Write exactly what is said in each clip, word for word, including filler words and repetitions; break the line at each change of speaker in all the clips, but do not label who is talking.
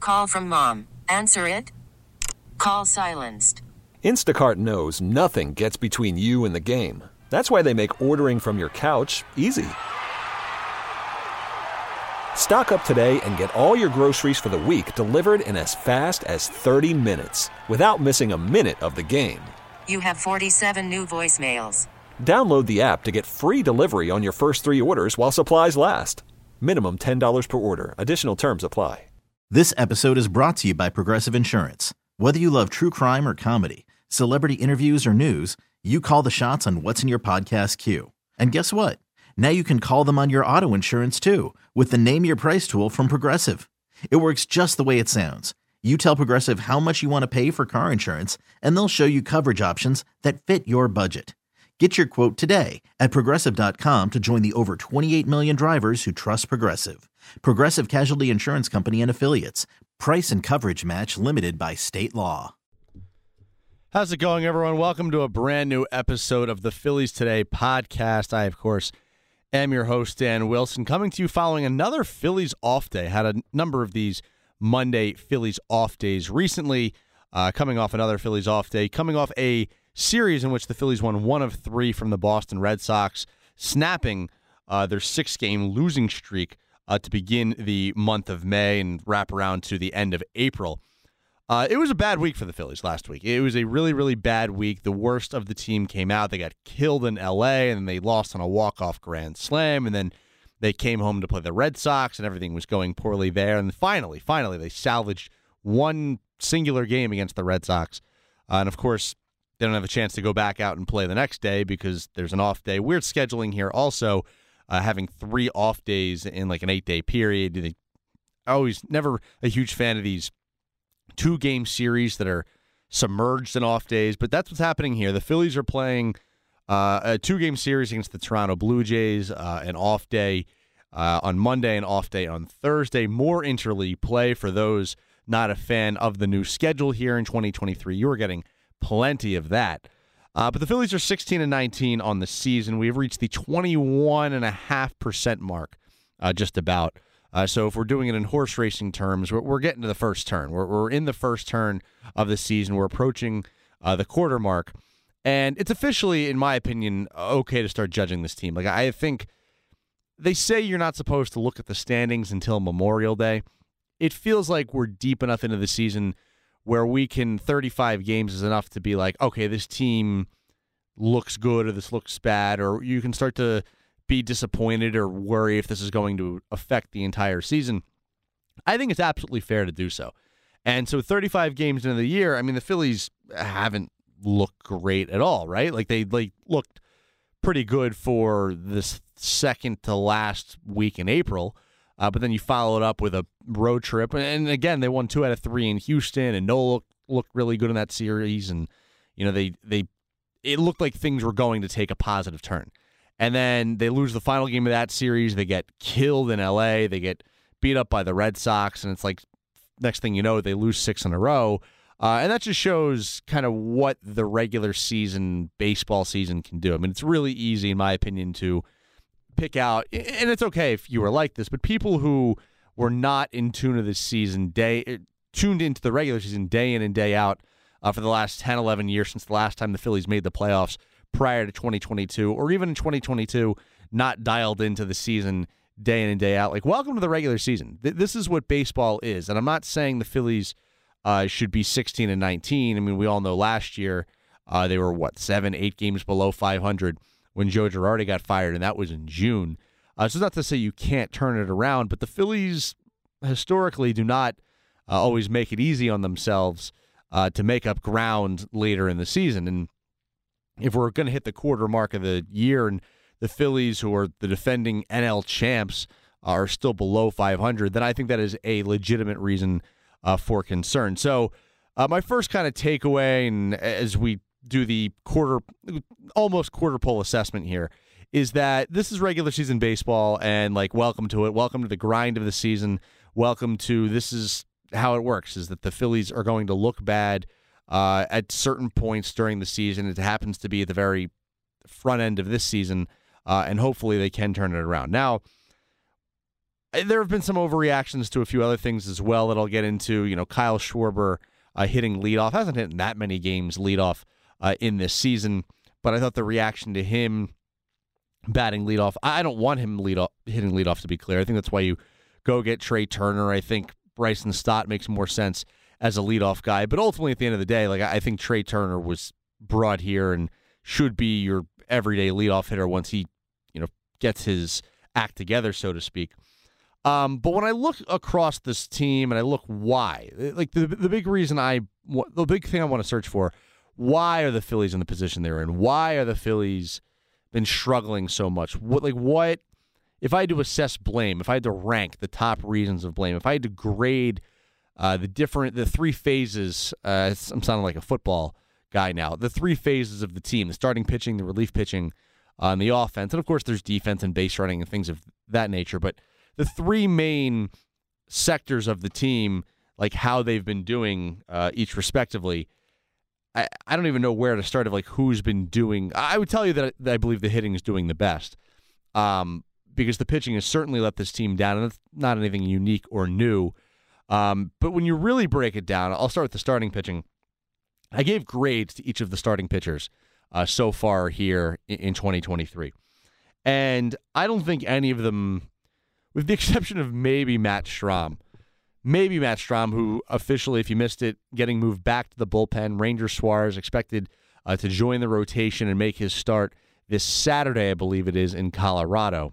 Call from mom. Answer it. Call silenced.
Instacart knows nothing gets between you and the game. That's why they make ordering from your couch easy. Stock up today and get all your groceries for the week delivered in as fast as thirty minutes without missing a minute of the game.
You have forty-seven new voicemails.
Download the app to get free delivery on your first three orders while supplies last. Minimum ten dollars per order. Additional terms apply.
This episode is brought to you by Progressive Insurance. Whether you love true crime or comedy, celebrity interviews or news, you call the shots on what's in your podcast queue. And guess what? Now you can call them on your auto insurance too with the Name Your Price tool from Progressive. It works just the way it sounds. You tell Progressive how much you want to pay for car insurance, and they'll show you coverage options that fit your budget. Get your quote today at Progressive dot com to join the over twenty-eight million drivers who trust Progressive. Progressive Casualty Insurance Company and Affiliates. Price and coverage match limited by state law.
How's it going, everyone? Welcome to a brand new episode of the Phillies Today podcast. I, of course, am your host, Dan Wilson, coming to you following another Phillies off day. Had a number of these Monday Phillies off days recently, uh, coming off another Phillies off day, coming off a series in which the Phillies won one of three from the Boston Red Sox, snapping uh, their six-game losing streak uh, to begin the month of May and wrap around to the end of April. Uh, it was a bad week for the Phillies last week. It was a really, really bad week. The worst of the team came out. They got killed in L A, and then they lost on a walk-off grand slam, and then they came home to play the Red Sox, and everything was going poorly there. And finally, finally, they salvaged one singular game against the Red Sox. Uh, and, of course, they don't have a chance to go back out and play the next day because there's an off day. Weird scheduling here also, uh, having three off days in like an eight-day period. They always never a huge fan of these two-game series that are submerged in off days, but that's what's happening here. The Phillies are playing uh, a two-game series against the Toronto Blue Jays, uh, an off day uh, on Monday, an off day on Thursday. More interleague play for those not a fan of the new schedule here in twenty twenty-three. You are getting plenty of that. Uh, but the Phillies are sixteen and nineteen on the season. We've reached the twenty-one point five percent mark, uh, just about. Uh, so if we're doing it in horse racing terms, we're, we're getting to the first turn. We're, we're in the first turn of the season. We're approaching uh, the quarter mark. And it's officially, in my opinion, okay to start judging this team. Like, I think they say you're not supposed to look at the standings until Memorial Day. It feels like we're deep enough into the season where we can, thirty-five games is enough to be like, okay, this team looks good or this looks bad, or you can start to be disappointed or worry if this is going to affect the entire season. I think it's absolutely fair to do so. And so thirty-five games into the year, I mean, the Phillies haven't looked great at all, right? Like they, they looked pretty good for this second to last week in April. Uh, but then you follow it up with a road trip. And again, they won two out of three in Houston, and Nola looked, looked really good in that series. And, you know, they they it looked like things were going to take a positive turn. And then they lose the final game of that series. They get killed in L A. They get beat up by the Red Sox. And it's like, next thing you know, they lose six in a row. Uh, and that just shows kind of what the regular season baseball season can do. I mean, it's really easy, in my opinion, to pick out, and it's okay if you were like this, but people who were not in tune to this season, day tuned into the regular season day in and day out uh, for the last ten, eleven years since the last time the Phillies made the playoffs prior to twenty twenty-two, or even in twenty twenty-two, not dialed into the season day in and day out. Like, welcome to the regular season. Th- this is what baseball is, and I'm not saying the Phillies uh, should be sixteen and nineteen. I mean, we all know last year uh, they were, what, seven, eight games below five hundred. When Joe Girardi got fired, and that was in June. Uh, so it's not to say you can't turn it around, but the Phillies historically do not uh, always make it easy on themselves uh, to make up ground later in the season. And if we're going to hit the quarter mark of the year and the Phillies, who are the defending N L champs, are still below five hundred, then I think that is a legitimate reason uh, for concern. So uh, my first kind of takeaway, and as we do the quarter, almost quarter pole assessment here, is that this is regular season baseball, and like, welcome to it. Welcome to the grind of the season. Welcome to, this is how it works, is that the Phillies are going to look bad uh, at certain points during the season. It happens to be at the very front end of this season, uh, and hopefully they can turn it around. Now, there have been some overreactions to a few other things as well that I'll get into. You know, Kyle Schwarber uh, hitting leadoff. Hasn't hit that many games leadoff uh, in this season, but I thought the reaction to him batting leadoff, I don't want him lead off, hitting leadoff, to be clear. I think that's why you go get Trey Turner. I think Bryson Stott makes more sense as a leadoff guy. But ultimately, at the end of the day, like I think Trey Turner was brought here and should be your everyday leadoff hitter once he, you know, gets his act together, so to speak. Um, but when I look across this team and I look why, like the the big reason I, the big thing I want to search for, why are the Phillies in the position they're in? Why are the Phillies been struggling so much? What, like what, if I had to assess blame, if I had to rank the top reasons of blame, if I had to grade uh, the different, the three phases, uh, I'm sounding like a football guy now, the three phases of the team, the starting pitching, the relief pitching, uh, and the offense. And of course there's defense and base running and things of that nature, but the three main sectors of the team, like how they've been doing uh, each respectively, I, I don't even know where to start of like who's been doing. I would tell you that, that I believe the hitting is doing the best um, because the pitching has certainly let this team down, and it's not anything unique or new. Um, but when you really break it down, I'll start with the starting pitching. I gave grades to each of the starting pitchers uh, so far here in, in twenty twenty-three. And I don't think any of them, with the exception of maybe Matt Strahm, maybe Matt Strahm, who officially, if you missed it, getting moved back to the bullpen. Ranger Suarez expected uh, to join the rotation and make his start this Saturday, I believe it is, in Colorado.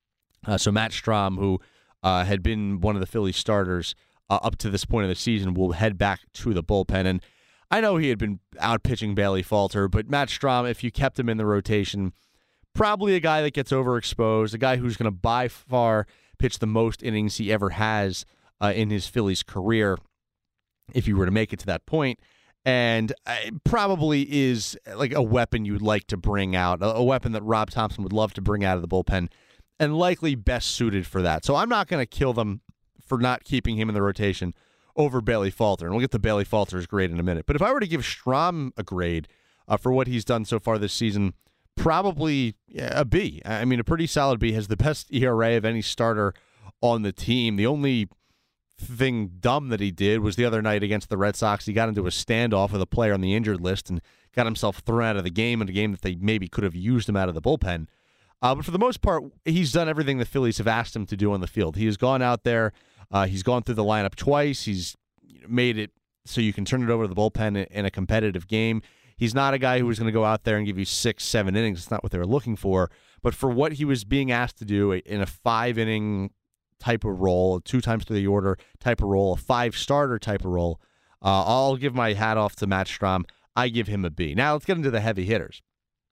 Uh, so Matt Strahm, who uh, had been one of the Phillies starters uh, up to this point of the season, will head back to the bullpen. And I know he had been out pitching Bailey Falter, but Matt Strahm, if you kept him in the rotation, probably a guy that gets overexposed, a guy who's going to by far pitch the most innings he ever has uh, in his Phillies career, if you were to make it to that point. And it probably is like a weapon you'd like to bring out, a weapon that Rob Thompson would love to bring out of the bullpen, and likely best suited for that. So I'm not going to kill them for not keeping him in the rotation over Bailey Falter. And we'll get to Bailey Falter's grade in a minute. But if I were to give Strahm a grade uh, for what he's done so far this season, probably a B. I mean, a pretty solid B. Has the best E R A of any starter on the team. The only thing dumb that he did was the other night against the Red Sox. He got into a standoff with a player on the injured list and got himself thrown out of the game in a game that they maybe could have used him out of the bullpen. Uh, but for the most part, he's done everything the Phillies have asked him to do on the field. He has gone out there. Uh, he's gone through the lineup twice. He's made it so you can turn it over to the bullpen in a competitive game. He's not a guy who was going to go out there and give you six, seven innings. It's not what they were looking for. But for what he was being asked to do in a five-inning type of role, two times through the order type of role, a five-starter type of role, uh, I'll give my hat off to Matt Strahm. I give him a B. Now let's get into the heavy hitters.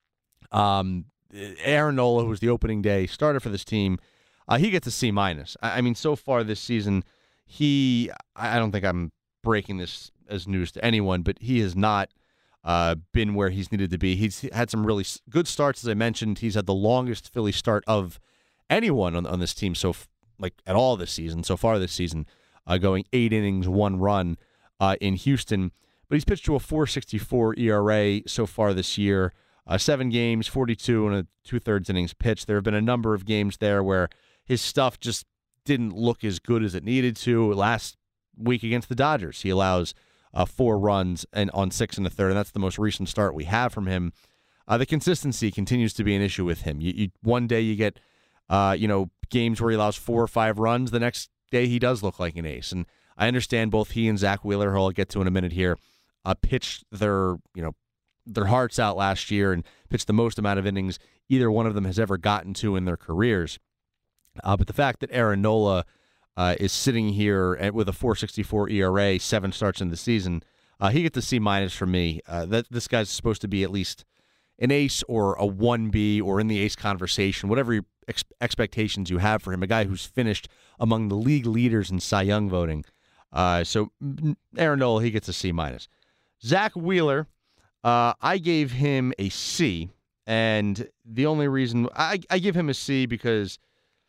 Um, Aaron Nola, who was the opening day starter for this team, uh, he gets a C minus. I, I mean, so far this season, he, I don't think I'm breaking this as news to anyone, but he has not Uh, been where he's needed to be. He's had some really good starts, as I mentioned. He's had the longest Philly start of anyone on, on this team, so f- like at all this season, so far this season, uh, going eight innings, one run uh, in Houston. But he's pitched to a four sixty-four E R A so far this year. Uh, seven games, forty-two and a two-thirds innings pitched. There have been a number of games there where his stuff just didn't look as good as it needed to. Last week against the Dodgers, he allows Uh, four runs and on six and a third, and that's the most recent start we have from him. Uh, the consistency continues to be an issue with him. You, you one day you get, uh, you know, games where he allows four or five runs. The next day he does look like an ace, and I understand both he and Zach Wheeler, who I'll get to in a minute here, uh, pitched their, you know, their hearts out last year and pitched the most amount of innings either one of them has ever gotten to in their careers. Uh, but the fact that Aaron Nola Uh, is sitting here at, with a four sixty-four E R A, seven starts in the season. Uh, he gets a C minus from me. Uh, that this guy's supposed to be at least an ace or a one B or in the ace conversation, whatever ex- expectations you have for him. A guy who's finished among the league leaders in Cy Young voting. Uh, so Aaron Nola, he gets a C minus. Zach Wheeler, uh, I gave him a C, and the only reason I, I give him a C because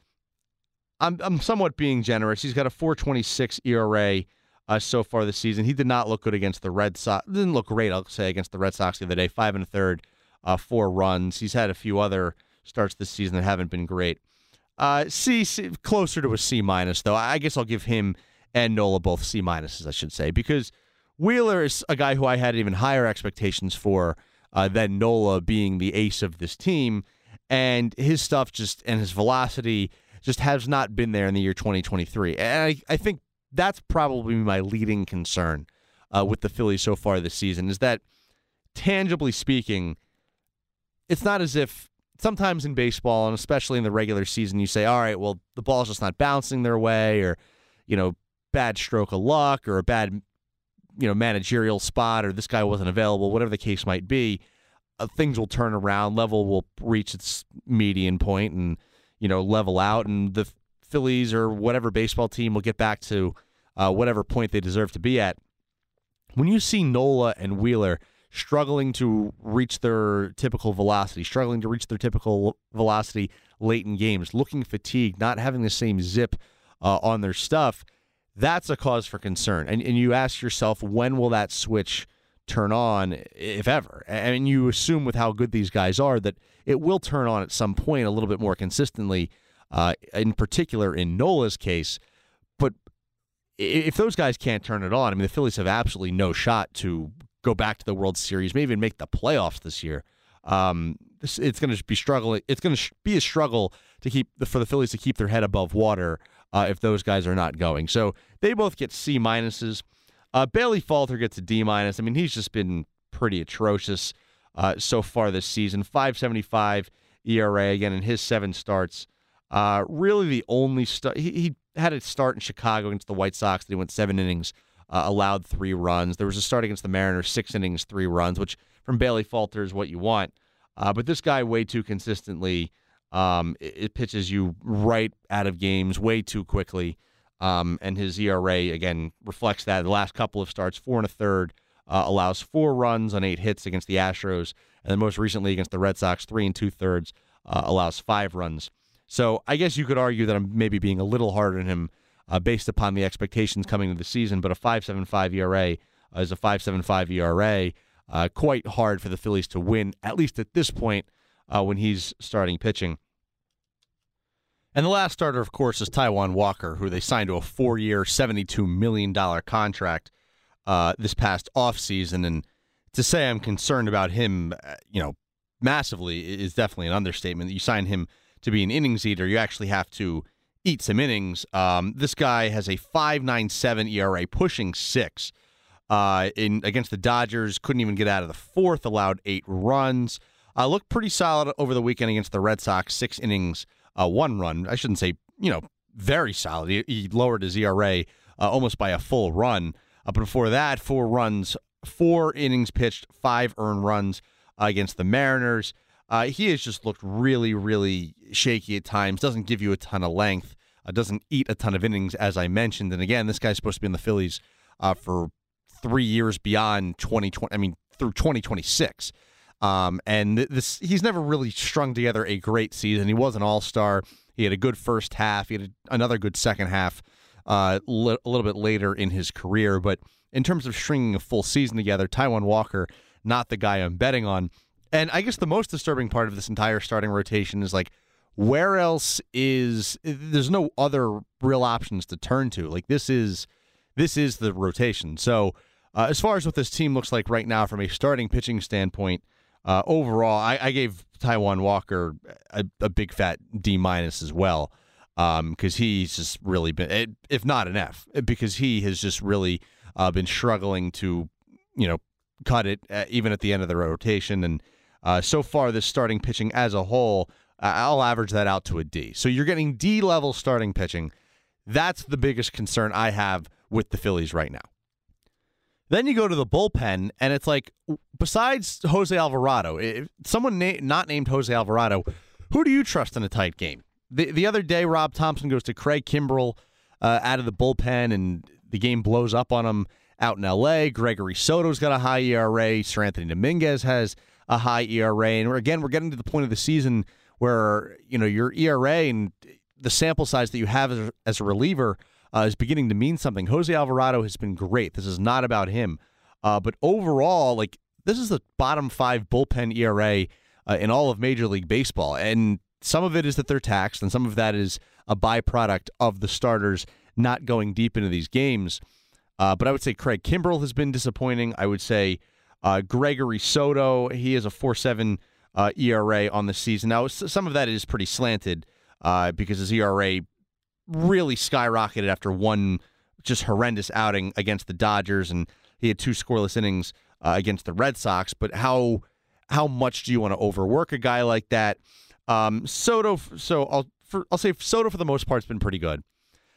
I'm I'm somewhat being generous. He's got a four twenty-six E R A uh, so far this season. He did not look good against the Red Sox. Didn't look great, I'll say, against the Red Sox the other day. Five and a third, uh, four runs. He's had a few other starts this season that haven't been great. Uh, C, C, closer to a C minus, though. I guess I'll give him and Nola both C minuses, I should say, because Wheeler is a guy who I had even higher expectations for uh, than Nola being the ace of this team, and his stuff just and his velocity just has not been there in the year twenty twenty-three. And I, I think that's probably my leading concern uh, with the Phillies so far this season, is that, tangibly speaking, it's not as if sometimes in baseball, and especially in the regular season, you say, all right, well, the ball's just not bouncing their way, or, you know, bad stroke of luck, or a bad, you know, managerial spot, or this guy wasn't available, whatever the case might be. Uh, things will turn around, level will reach its median point and, you know, level out, and the Phillies or whatever baseball team will get back to uh, whatever point they deserve to be at. When you see Nola and Wheeler struggling to reach their typical velocity, struggling to reach their typical velocity late in games, looking fatigued, not having the same zip uh, on their stuff, that's a cause for concern. And, and you ask yourself, when will that switch turn on, if ever? And you assume with how good these guys are that it will turn on at some point a little bit more consistently, uh, in particular in Nola's case. But if those guys can't turn it on, I mean, the Phillies have absolutely no shot to go back to the World Series, maybe even make the playoffs this year. Um, this, it's going to be struggling. It's going to sh- be a struggle to keep the, for the Phillies to keep their head above water uh, if those guys are not going. So they both get C minuses. Uh, Bailey Falter gets a D minus. I mean, he's just been pretty atrocious uh, so far this season. five seventy-five E R A again in his seven starts. Uh, really, the only start he, he had a start in Chicago against the White Sox that he went seven innings. Uh, allowed three runs. There was a start against the Mariners, six innings, three runs, which from Bailey Falter is what you want. Uh, but this guy way too consistently, um, it, it pitches you right out of games way too quickly. Um, and his E R A, again, reflects that. The last couple of starts, four and a third, uh, allows four runs on eight hits against the Astros. And then most recently against the Red Sox, three and two thirds, uh, allows five runs. So I guess you could argue that I'm maybe being a little harder on him Uh, based upon the expectations coming into the season, but a five seventy-five E R A uh, is a five seventy-five E R A. Uh, quite hard for the Phillies to win, at least at this point uh, when he's starting pitching. And the last starter, of course, is Taijuan Walker, who they signed to a four-year, seventy-two million dollars contract uh, this past offseason. And to say I'm concerned about him, uh, you know, massively is definitely an understatement. You sign him to be an innings eater, you actually have to eat some innings. Um, this guy has a five ninety-seven E R A, pushing six. Uh, in against the Dodgers, couldn't even get out of the fourth, allowed eight runs. Uh, looked pretty solid over the weekend against the Red Sox, six innings, uh, one run. I shouldn't say, you know, very solid. He, he lowered his E R A uh, almost by a full run. Uh, but before that, four runs, four innings pitched, five earned runs uh, against the Mariners. Uh, he has just looked really, really shaky at times, doesn't give you a ton of length, uh, doesn't eat a ton of innings, as I mentioned. And again, this guy's supposed to be in the Phillies uh, for three years beyond twenty twenty, I mean, through twenty twenty-six. Um, and this he's never really strung together a great season. He was an all-star. He had a good first half. He had a, another good second half uh, li- a little bit later in his career. But in terms of stringing a full season together, Taijuan Walker, not the guy I'm betting on. And I guess the most disturbing part of this entire starting rotation is, like, where else is – there's no other real options to turn to. Like, this is this is the rotation. So uh, as far as what this team looks like right now from a starting pitching standpoint, uh, overall, I, I gave Taijuan Walker a, a big fat D minus as well, because um, he's just really been – if not an F, because he has just really uh, been struggling to, you know, cut it uh, even at the end of the rotation. And Uh, so far, this starting pitching as a whole, uh, I'll average that out to a D. So you're getting D-level starting pitching. That's the biggest concern I have with the Phillies right now. Then you go to the bullpen, and it's like, besides Jose Alvarado, if someone na- not named Jose Alvarado, who do you trust in a tight game? The, the other day, Rob Thompson goes to Craig Kimbrell uh, out of the bullpen, and the game blows up on him out in L A. Gregory Soto's got a high E R A. Sir Anthony Dominguez has a high E R A. And we're, again, we're getting to the point of the season where, you know, your E R A and the sample size that you have as a, as a reliever uh, is beginning to mean something. Jose Alvarado has been great. This is not about him. Uh, but overall, like, this is the bottom five bullpen E R A uh, in all of Major League Baseball. And some of it is that they're taxed, and some of that is a byproduct of the starters not going deep into these games. Uh, but I would say Craig Kimbrell has been disappointing. I would say uh, Gregory Soto, he has a four point seven uh, E R A on the season. Now, some of that is pretty slanted uh, because his E R A really skyrocketed after one just horrendous outing against the Dodgers, and he had two scoreless innings uh, against the Red Sox. But how how much do you want to overwork a guy like that? Um, Soto, so I'll for, I'll say Soto for the most part has been pretty good.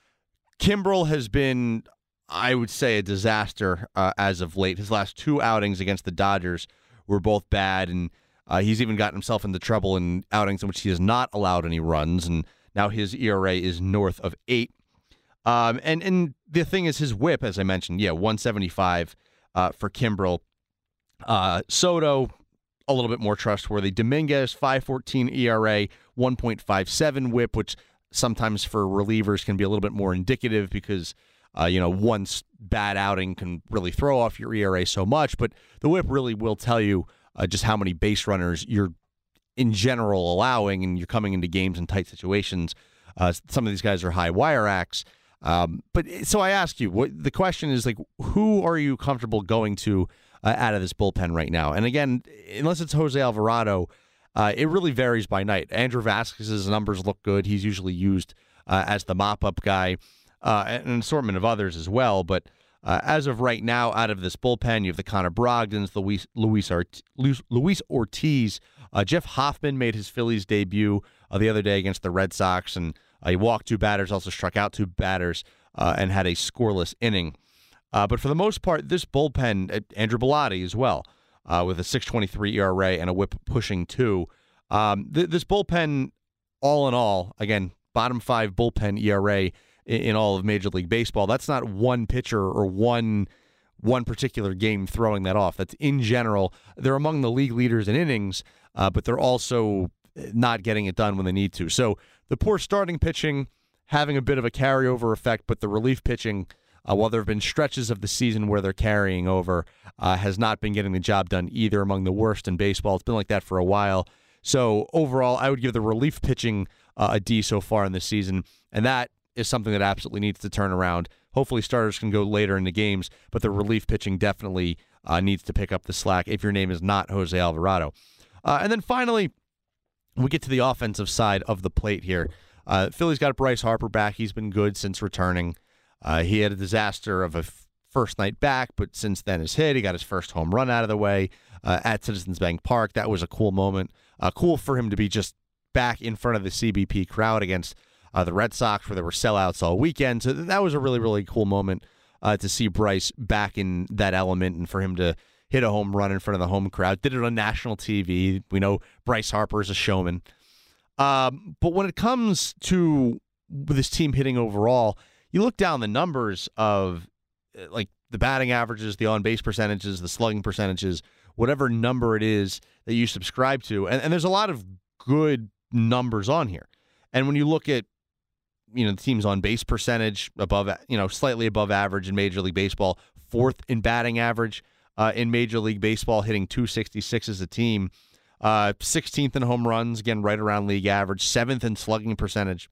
Kimbrell has been, I would say, a disaster uh, as of late. His last two outings against the Dodgers were both bad, and uh, he's even gotten himself into trouble in outings in which he has not allowed any runs, and now his E R A is north of eight. Um, and, and the thing is his whip, as I mentioned, yeah, one seventy-five uh, for Kimbrell. Uh, Soto, a little bit more trustworthy. Dominguez, five fourteen E R A, one point five seven whip, which sometimes for relievers can be a little bit more indicative because, uh, you know, one bad outing can really throw off your E R A so much. But the whip really will tell you uh, just how many base runners you're in general allowing, and you're coming into games in tight situations. Uh, some of these guys are high wire acts. Um, but so I ask you, what the question is, like, who are you comfortable going to uh, out of this bullpen right now? And again, unless it's Jose Alvarado, uh, it really varies by night. Andrew Vasquez's numbers look good. He's usually used uh, as the mop-up guy, uh, and an assortment of others as well. But uh, as of right now, out of this bullpen, you have the Connor Brogdons, Luis, Luis, Art, Luis Ortiz. Uh, Jeff Hoffman made his Phillies debut uh, the other day against the Red Sox, and uh, he walked two batters, also struck out two batters, uh, and had a scoreless inning. Uh, but for the most part, this bullpen, uh, Andrew Bellotti as well, uh, with a six twenty-three E R A and a whip pushing two. Um, th- this bullpen, all in all, again, bottom five bullpen E R A in, in all of Major League Baseball. That's not one pitcher or one one particular game throwing that off. That's in general. They're among the league leaders in innings, uh, but they're also not getting it done when they need to. So the poor starting pitching having a bit of a carryover effect, but the relief pitching, Uh, while there have been stretches of the season where they're carrying over, uh, has not been getting the job done either, among the worst in baseball. It's been like that for a while. So overall, I would give the relief pitching uh, a D so far in this season, and that is something that absolutely needs to turn around. Hopefully starters can go later in the games, but the relief pitching definitely uh, needs to pick up the slack if your name is not Jose Alvarado. Uh, and then finally, we get to the offensive side of the plate here. Uh, Philly's got Bryce Harper back. He's been good since returning. Uh, he had a disaster of a f- first night back, but since then has hit. He got his first home run out of the way uh, at Citizens Bank Park. That was a cool moment. Uh, cool for him to be just back in front of the C B P crowd against uh, the Red Sox, where there were sellouts all weekend. So that was a really, really cool moment uh, to see Bryce back in that element, and for him to hit a home run in front of the home crowd. Did it on national T V. We know Bryce Harper is a showman. Um, but when it comes to this team hitting overall, you look down the numbers of like the batting averages, the on-base percentages, the slugging percentages, whatever number it is that you subscribe to, and, and there's a lot of good numbers on here. And when you look at, you know, the team's on-base percentage above, you know, slightly above average in Major League Baseball, fourth in batting average uh, in Major League Baseball, hitting two sixty-six as a team, uh, sixteenth in home runs, again right around league average, seventh in slugging percentage.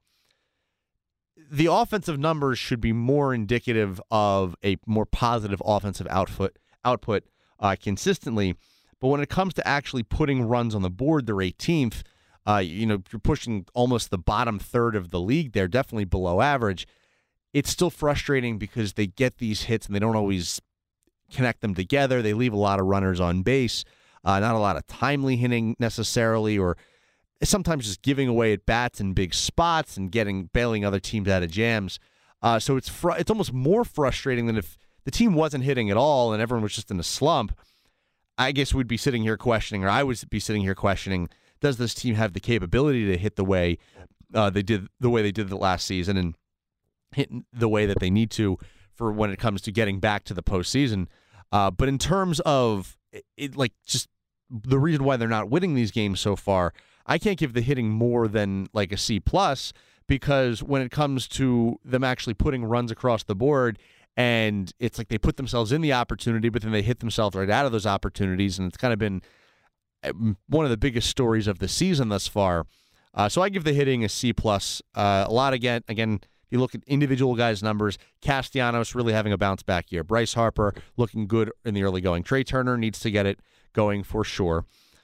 The offensive numbers should be more indicative of a more positive offensive output output uh, consistently. But when it comes to actually putting runs on the board, they're eighteenth. Uh, you know, you're pushing almost the bottom third of the league. They're definitely below average. It's still frustrating because they get these hits and they don't always connect them together. They leave a lot of runners on base, uh, not a lot of timely hitting necessarily, or sometimes just giving away at bats in big spots and getting bailing other teams out of jams. Uh, so it's fr- it's almost more frustrating than if the team wasn't hitting at all and everyone was just in a slump. I guess we'd be sitting here questioning, or I would be sitting here questioning, does this team have the capability to hit the way uh, they did the way they did the last season and hit the way that they need to for when it comes to getting back to the postseason? Uh, but in terms of it, it, like just the reason why they're not winning these games so far, I can't give the hitting more than like a C plus, because when it comes to them actually putting runs across the board, and it's like they put themselves in the opportunity, but then they hit themselves right out of those opportunities, and it's kind of been one of the biggest stories of the season thus far. Uh, so I give the hitting a C plus. Uh, a lot again. Again, if you look at individual guys' numbers, Castellanos really having a bounce back year. Bryce Harper looking good in the early going. Trey Turner needs to get it going for sure.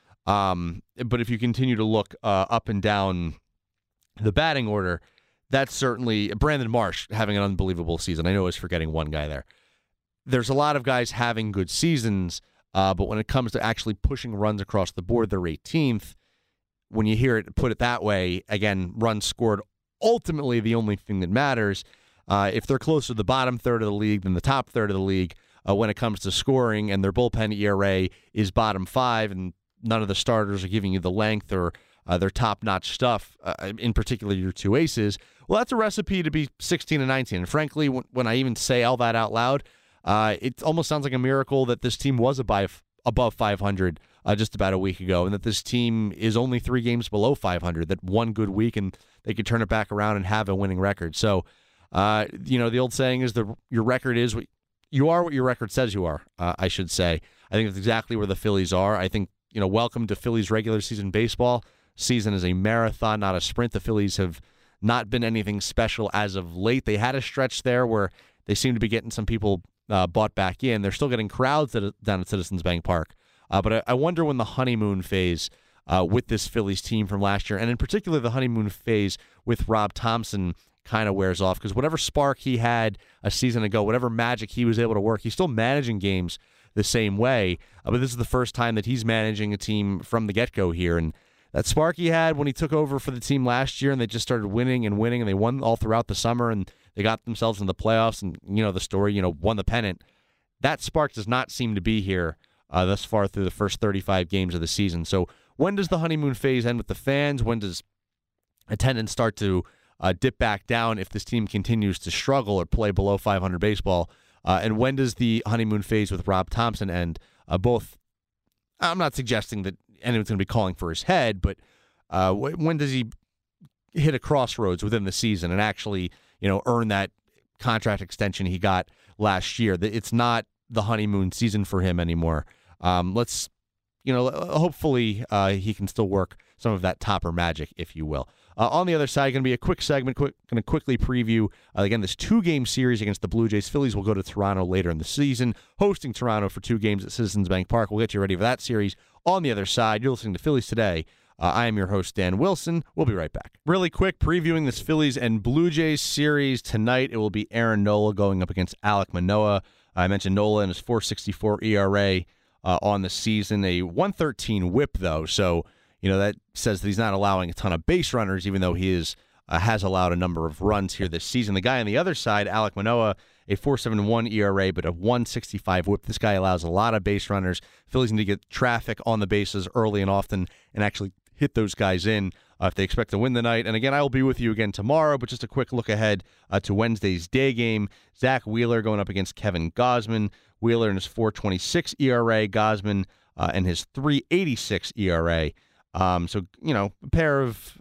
Um, but if you continue to look uh, up and down the batting order, that's certainly Brandon Marsh having an unbelievable season. I know I was forgetting one guy there. There's a lot of guys having good seasons, uh, but when it comes to actually pushing runs across the board, they're eighteenth. When you hear it put it that way, again, runs scored, ultimately the only thing that matters. Uh, if they're closer to the bottom third of the league than the top third of the league uh, when it comes to scoring, and their bullpen E R A is bottom five, and none of the starters are giving you the length or uh, their top-notch stuff, uh, in particular your two aces, well, that's a recipe to be sixteen and nineteen. And frankly, when, when I even say all that out loud, uh, it almost sounds like a miracle that this team was above, above five hundred uh, just about a week ago, and that this team is only three games below five hundred, that one good week and they could turn it back around and have a winning record. So, uh, you know, the old saying is the your record is what you are what your record says you are, uh, I should say. I think that's exactly where the Phillies are. I think, you know, welcome to Phillies regular season baseball. Season is a marathon, not a sprint. The Phillies have not been anything special as of late. They had a stretch there where they seem to be getting some people uh, bought back in. They're still getting crowds at, down at Citizens Bank Park. Uh, but I, I wonder when the honeymoon phase uh, with this Phillies team from last year, and in particular the honeymoon phase with Rob Thompson, kind of wears off, because whatever spark he had a season ago, whatever magic he was able to work, he's still managing games the same way. Uh, but this is the first time that he's managing a team from the get-go here, and that spark he had when he took over for the team last year and they just started winning and winning and they won all throughout the summer and they got themselves in the playoffs and, you know, the story, you know, won the pennant. That spark does not seem to be here uh, thus far through the first thirty-five games of the season. So when does the honeymoon phase end with the fans? When does attendance start to uh, dip back down if this team continues to struggle or play below five hundred baseball? Uh, and when does the honeymoon phase with Rob Thompson end? Uh, both, I'm not suggesting that anyone's going to be calling for his head, but uh, when does he hit a crossroads within the season and actually, you know, earn that contract extension he got last year? It's not the honeymoon season for him anymore. Um, let's, you know, hopefully uh, he can still work some of that topper magic, if you will. Uh, on the other side, going to be a quick segment, quick, going to quickly preview, uh, again, this two-game series against the Blue Jays. Phillies will go to Toronto later in the season, hosting Toronto for two games at Citizens Bank Park. We'll get you ready for that series. On the other side, you're listening to Phillies Today. Uh, I am your host, Dan Wilson. We'll be right back. Really quick, previewing this Phillies and Blue Jays series tonight. It will be Aaron Nola going up against Alek Manoah. I mentioned Nola and his four sixty-four E R A uh, on the season, a one thirteen whip, though. So, you know, that says that he's not allowing a ton of base runners, even though he is uh, has allowed a number of runs here this season. The guy on the other side, Alek Manoah, a four seventy-one E R A, but a one sixty-five whip. This guy allows a lot of base runners. Phillies need to get traffic on the bases early and often and actually hit those guys in uh, if they expect to win the night. And again, I will be with you again tomorrow, but just a quick look ahead uh, to Wednesday's day game. Zach Wheeler going up against Kevin Gausman. Wheeler in his four twenty-six E R A, Gausman uh, and his three eighty-six E R A. Um, so, you know, a pair of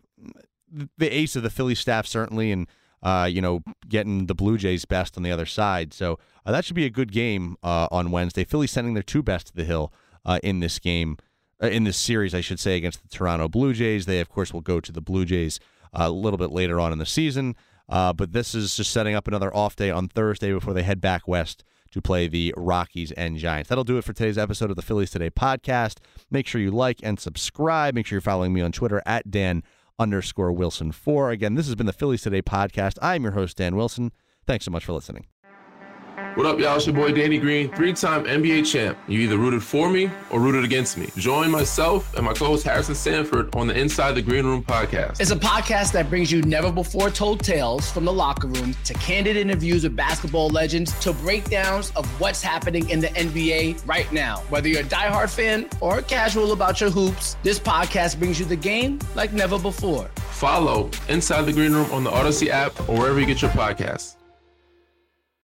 the ace of the Philly staff, certainly, and, uh, you know, getting the Blue Jays best on the other side. So uh, that should be a good game uh, on Wednesday. Philly sending their two best to the hill uh, in this game, uh, in this series, I should say, against the Toronto Blue Jays. They, of course, will go to the Blue Jays uh, a little bit later on in the season. Uh, but this is just setting up another off day on Thursday before they head back west to play the Rockies and Giants. That'll do it for today's episode of the Phillies Today podcast. Make sure you like and subscribe. Make sure you're following me on Twitter at Dan underscore Wilson four. Again, this has been the Phillies Today podcast. I'm your host, Dan Wilson. Thanks so much for listening.
What up, y'all? It's your boy, Danny Green, three-time N B A champ. You either rooted for me or rooted against me. Join myself and my co-host, Harrison Sanford, on the Inside the Green Room podcast.
It's a podcast that brings you never-before-told tales from the locker room to candid interviews with basketball legends to breakdowns of what's happening in the N B A right now. Whether you're a diehard fan or casual about your hoops, this podcast brings you the game like never before.
Follow Inside the Green Room on the Odyssey app or wherever you get your podcasts.